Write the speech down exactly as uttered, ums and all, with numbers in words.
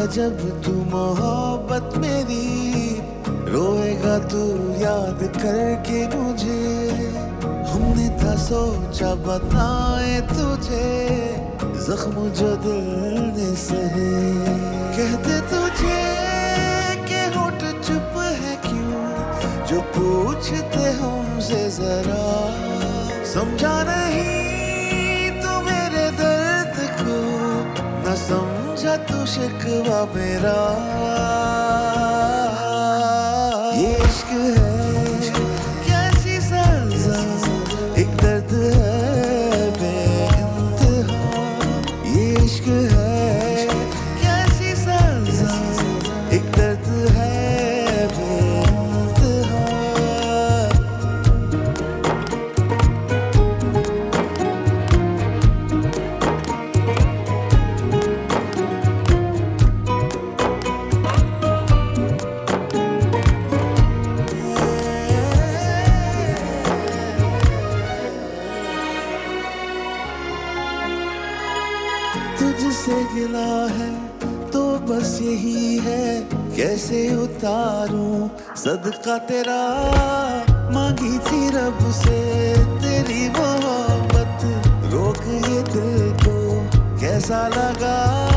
जब तू मोहब्बत मेरी, रोएगा तू याद करके मुझे। हमने था सोचा बताए तुझे, जख्म जो दिल ने सहे। कहते तुझे के होठ चुप है क्यों, जो पूछते हमसे जरा। समझा नहीं तू मेरे दर्द को, न समझा तू शिकवा मेरा। ये इश्क है कैसी सजा, एक दर्द है बेइंतहा। ये इश्क है कैसी सजा, एक दर्द है बेइंतहा। तुझसे गिला है तो बस यही है, कैसे उतारूं सदका तेरा। मांगी थी रब से तेरी मोहब्बत, रोक ये दिल को कैसा लगा।